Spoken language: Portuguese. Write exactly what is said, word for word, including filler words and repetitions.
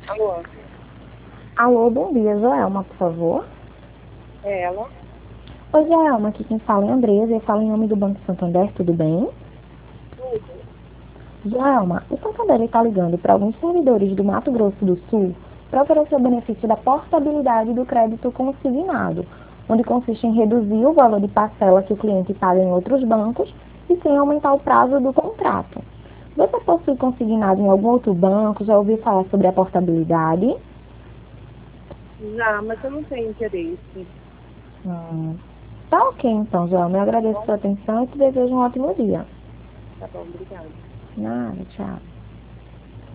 Alô, Alô, bom dia, Joelma, por favor. é ela? Oi, Joelma, aqui quem fala é Andresa, eu falo em nome do Banco Santander, tudo bem? Tudo. Joelma, o Santander está ligando para alguns servidores do Mato Grosso do Sul para oferecer o benefício da portabilidade do crédito consignado, onde consiste em reduzir o valor de parcela que o cliente paga em outros bancos e sem aumentar o prazo do contrato. Você possui consignado em algum outro banco? Já ouviu falar sobre a portabilidade? Já, mas eu não tenho interesse. Hum, tá ok então, Joelma. Eu Tá agradeço a bom? sua atenção e te desejo um ótimo dia. Tá bom, obrigada. Nada, tchau.